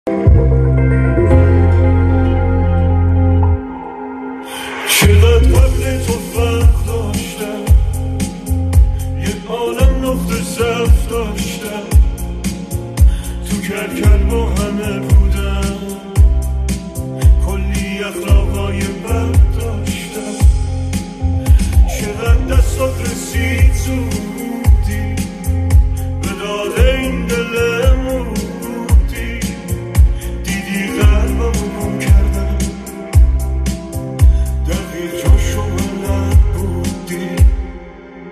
چقدر قبل تو فرق داشتم، یه عالم نقطه ضعف داشتم، تو کل با همه